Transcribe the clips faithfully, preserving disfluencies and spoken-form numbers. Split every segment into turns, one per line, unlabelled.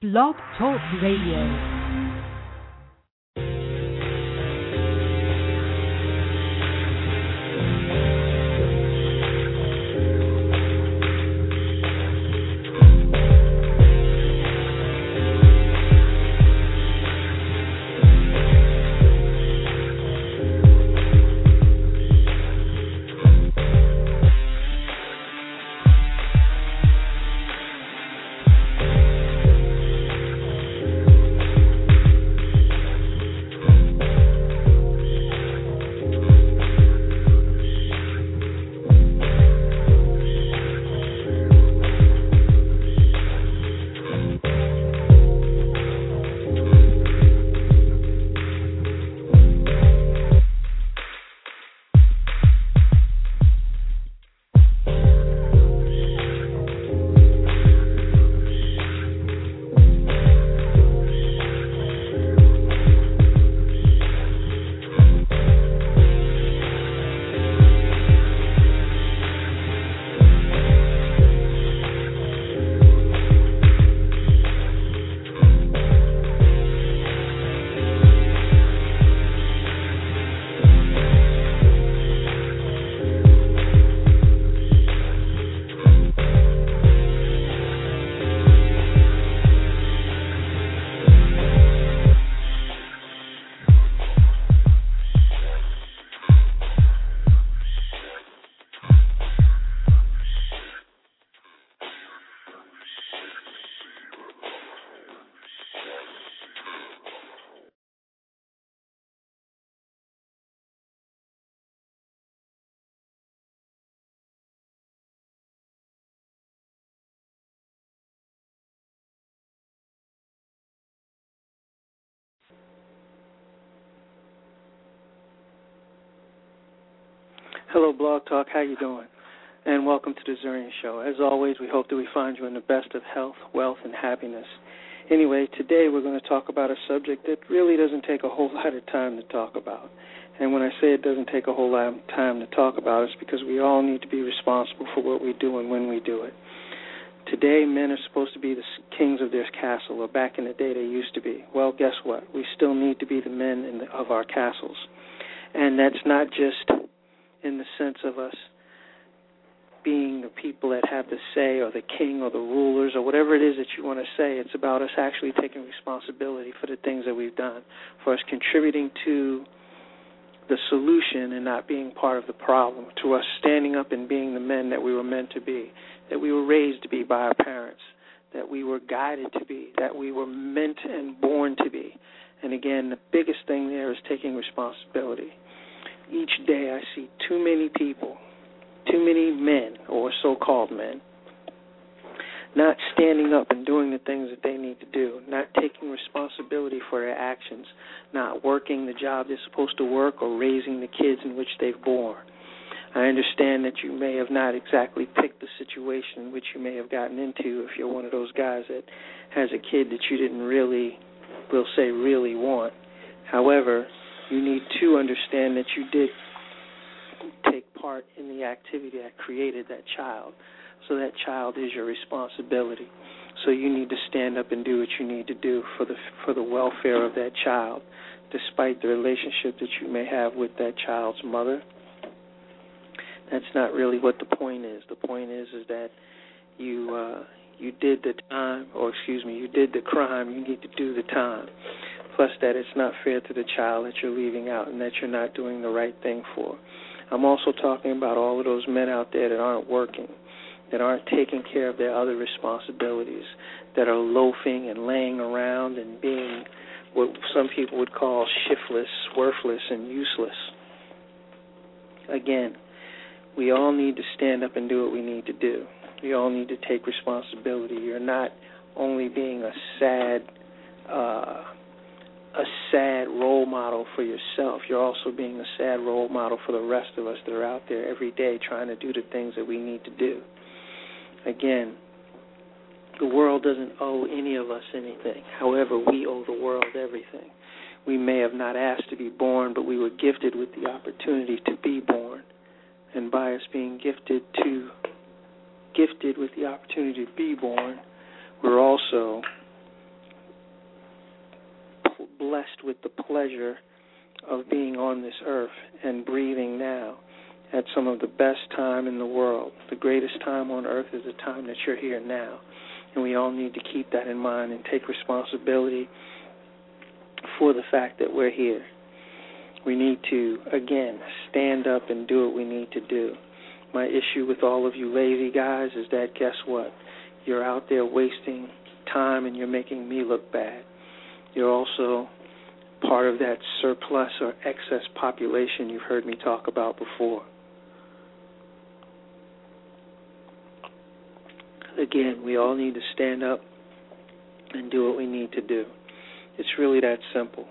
Blog Talk Radio.
Hello, Blog Talk. How you doing? And welcome to the Zurian Show. As always, we hope that we find you in the best of health, wealth, and happiness. Anyway, today we're going to talk about a subject that really doesn't take a whole lot of time to talk about. And when I say it doesn't take a whole lot of time to talk about, it's because we all need to be responsible for what we do and when we do it. Today, men are supposed to be the kings of their castle, or back in the day they used to be. Well, guess what? We still need to be the men in the, of our castles. And that's not just in the sense of us being the people that have the say, or the king, or the rulers, or whatever it is that you want to say. It's about us actually taking responsibility for the things that we've done, for us contributing to the solution and not being part of the problem, to us standing up and being the men that we were meant to be, that we were raised to be by our parents, that we were guided to be, that we were meant and born to be. And again, the biggest thing there is taking responsibility. Each day I see too many people, too many men, or so-called men, not standing up and doing the things that they need to do, not taking responsibility for their actions, not working the job they're supposed to work, or raising the kids in which they've born. I understand that you may have not exactly picked the situation in which you may have gotten into if you're one of those guys that has a kid that you didn't really, we'll say really want. However, you need to understand that you did take part in the activity that created that child. So that child is your responsibility. So you need to stand up and do what you need to do for the for the welfare of that child, despite the relationship that you may have with that child's mother. That's not really what the point is. The point is is that you uh, you did the time, or excuse me, you did the crime. You need to do the time. Plus that it's not fair to the child that you're leaving out and that you're not doing the right thing for. I'm also talking about all of those men out there that aren't working, that aren't taking care of their other responsibilities, that are loafing and laying around and being what some people would call shiftless, worthless, and useless. Again, we all need to stand up and do what we need to do. We all need to take responsibility. You're not only being a sad uh a sad role model for yourself. You're also being a sad role model for the rest of us that are out there every day trying to do the things that we need to do. Again, the world doesn't owe any of us anything. However, we owe the world everything. We may have not asked to be born, but we were gifted with the opportunity to be born. And by us being gifted to gifted with the opportunity to be born, we're also blessed with the pleasure of being on this earth and breathing now at some of the best time in the world. The greatest time on earth is the time that you're here now. And we all need to keep that in mind and take responsibility for the fact that we're here. We need to, again, stand up and do what we need to do. My issue with all of you lazy guys is that, guess what? You're out there wasting time and you're making me look bad. You're also part of that surplus or excess population you've heard me talk about before. Again, we all need to stand up and do what we need to do. It's really that simple.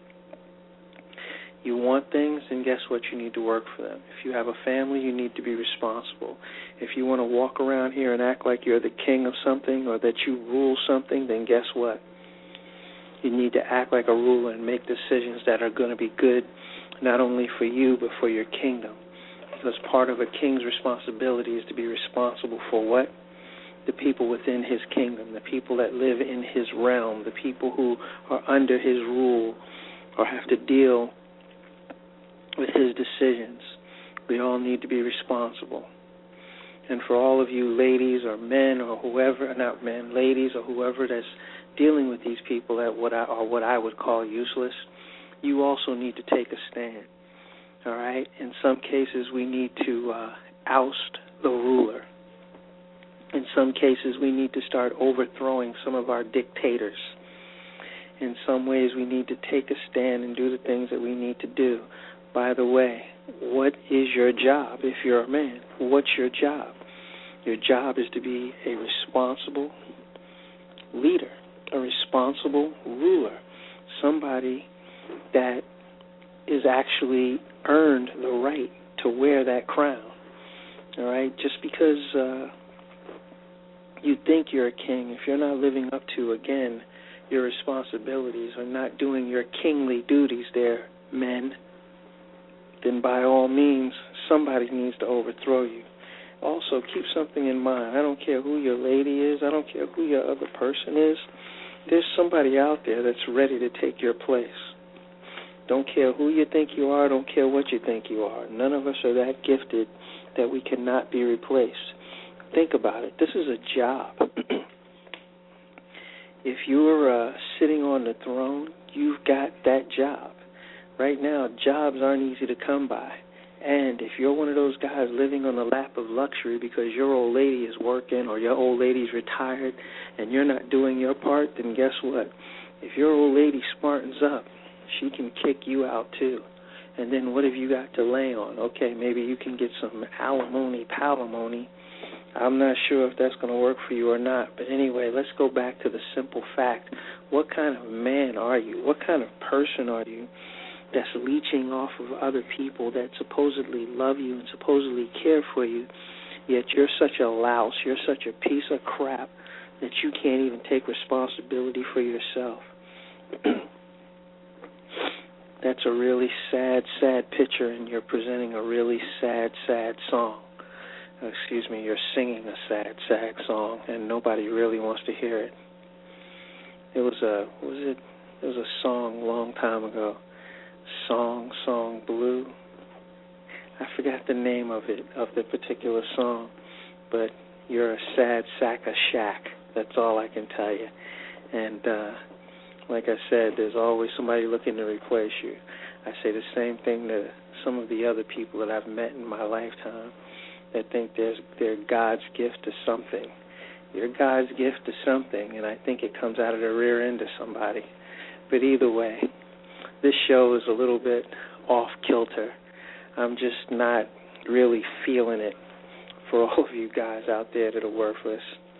You want things, and guess what? You need to work for them. If you have a family, you need to be responsible. If you want to walk around here and act like you're the king of something or that you rule something, then guess what? You need to act like a ruler and make decisions that are going to be good not only for you but for your kingdom. Because part of a king's responsibility is to be responsible for what? The people within his kingdom, the people that live in his realm, the people who are under his rule or have to deal with his decisions. We all need to be responsible. And for all of you ladies or men or whoever, not men, ladies or whoever that's dealing with these people that what I, or what I would call useless, you also need to take a stand. All right? In some cases, we need to uh, oust the ruler. In some cases, we need to start overthrowing some of our dictators. In some ways, we need to take a stand and do the things that we need to do. By the way, what is your job if you're a man? What's your job? Your job is to be a responsible leader, a responsible ruler, somebody that is actually earned the right to wear that crown. All right? Just because uh, you think you're a king, if you're not living up to, again, your responsibilities or not doing your kingly duties there, men, then by all means, somebody needs to overthrow you. Also, keep something in mind. I don't care who your lady is. I don't care who your other person is. There's somebody out there that's ready to take your place. Don't care who you think you are. Don't care what you think you are. None of us are that gifted that we cannot be replaced. Think about it. This is a job. If you're uh, sitting on the throne, you've got that job. Right now, jobs aren't easy to come by. And if you're one of those guys living on the lap of luxury because your old lady is working or your old lady's retired and you're not doing your part, then guess what? If your old lady smartens up, she can kick you out too. And then what have you got to lay on? Okay, maybe you can get some alimony, palimony. I'm not sure if that's going to work for you or not. But anyway, let's go back to the simple fact. What kind of man are you? What kind of person are you that's leeching off of other people that supposedly love you and supposedly care for you, yet you're such a louse, you're such a piece of crap that you can't even take responsibility for yourself? That's a really sad, sad picture, and you're presenting a really sad, sad song. Excuse me, you're singing a sad, sad song, and nobody really wants to hear it. It was a, was it, it was a song a long time ago. Song, Song Blue. I forgot the name of it, of the particular song, but you're a sad sack of shack. That's all I can tell you. And uh, like I said, there's always somebody looking to replace you. I say the same thing to some of the other people that I've met in my lifetime that think there's, they're God's gift to something. You're God's gift to something, and I think it comes out of the rear end of somebody. But either way, this show is a little bit off kilter. I'm just not really feeling it for all of you guys out there that are worthless.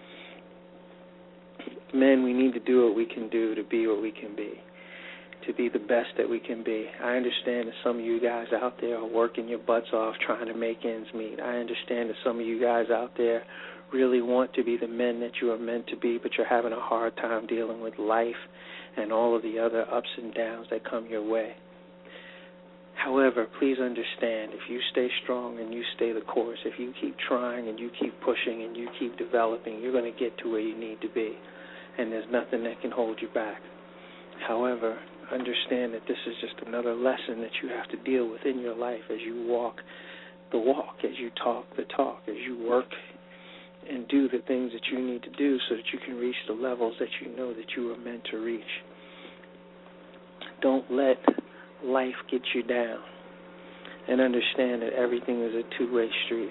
Men, we need to do what we can do to be what we can be, to be the best that we can be. I understand that some of you guys out there are working your butts off trying to make ends meet. I understand that some of you guys out there really want to be the men that you are meant to be, but you're having a hard time dealing with life and all of the other ups and downs that come your way. However, please understand, if you stay strong and you stay the course, if you keep trying and you keep pushing and you keep developing, you're going to get to where you need to be, and there's nothing that can hold you back. However, understand that this is just another lesson that you have to deal with in your life as you walk the walk, as you talk the talk, as you work and do the things that you need to do so that you can reach the levels that you know that you were meant to reach. Don't let life get you down, and understand that everything is a two-way street.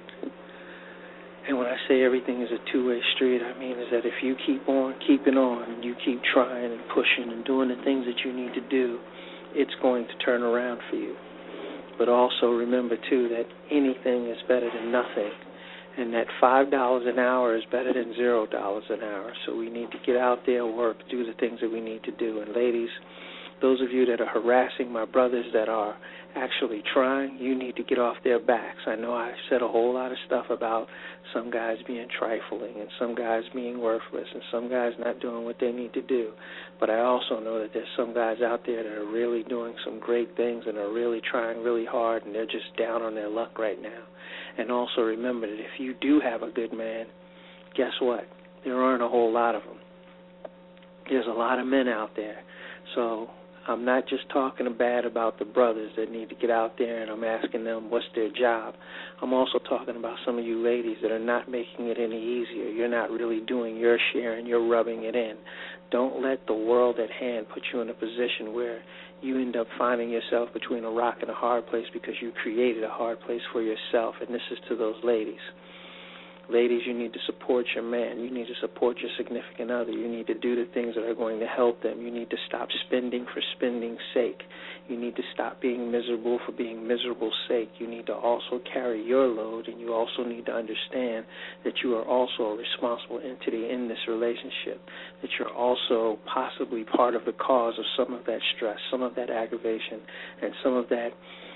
And when I say everything is a two-way street, I mean is that if you keep on keeping on and you keep trying and pushing and doing the things that you need to do, it's going to turn around for you. But also remember, too, that anything is better than nothing, and that five dollars an hour is better than zero dollars an hour. So we need to get out there, work, do the things that we need to do. And ladies, those of you that are harassing my brothers that are actually trying, you need to get off their backs. I know I've said a whole lot of stuff about some guys being trifling and some guys being worthless and some guys not doing what they need to do. But I also know that there's some guys out there that are really doing some great things and are really trying really hard, and they're just down on their luck right now. And also remember that if you do have a good man, guess what? There aren't a whole lot of them. There's a lot of men out there. So I'm not just talking bad about the brothers that need to get out there and I'm asking them what's their job. I'm also talking about some of you ladies that are not making it any easier. You're not really doing your share and you're rubbing it in. Don't let the world at hand put you in a position where you end up finding yourself between a rock and a hard place because you created a hard place for yourself. And this is to those ladies. Ladies, you need to support your man. You need to support your significant other. You need to do the things that are going to help them. You need to stop spending for spending's sake. You need to stop being miserable for being miserable's sake. You need to also carry your load, and you also need to understand that you are also a responsible entity in this relationship, that you're also possibly part of the cause of some of that stress, some of that aggravation, and some of that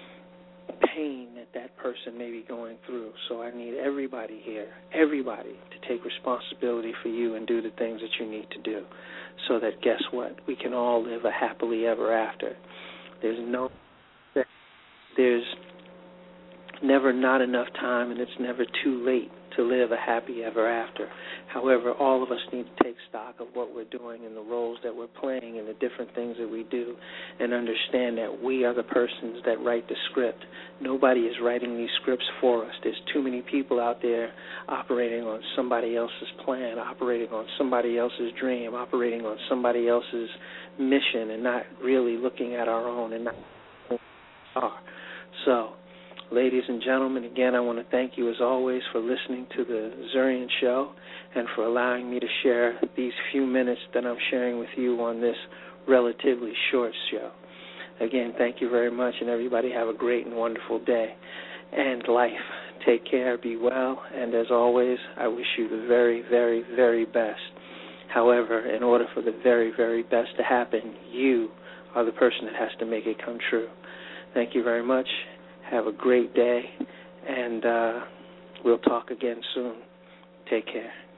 pain that that person may be going through. So I need everybody here, everybody, to take responsibility for you and do the things that you need to do so that, guess what, we can all live a happily ever after. There's no, there's never not enough time, and it's never too late to live a happy ever after. However, all of us need to take stock of what we're doing and the roles that we're playing and the different things that we do and understand that we are the persons that write the script. Nobody is writing these scripts for us. There's too many people out there operating on somebody else's plan, operating on somebody else's dream, operating on somebody else's mission and not really looking at our own and not who we are. So, ladies and gentlemen, again, I want to thank you as always for listening to the Zurian Show and for allowing me to share these few minutes that I'm sharing with you on this relatively short show. Again, thank you very much, and everybody have a great and wonderful day and life. Take care, be well, and as always, I wish you the very, very, very best. However, in order for the very, very best to happen, you are the person that has to make it come true. Thank you very much. Have a great day, and uh, we'll talk again soon. Take care.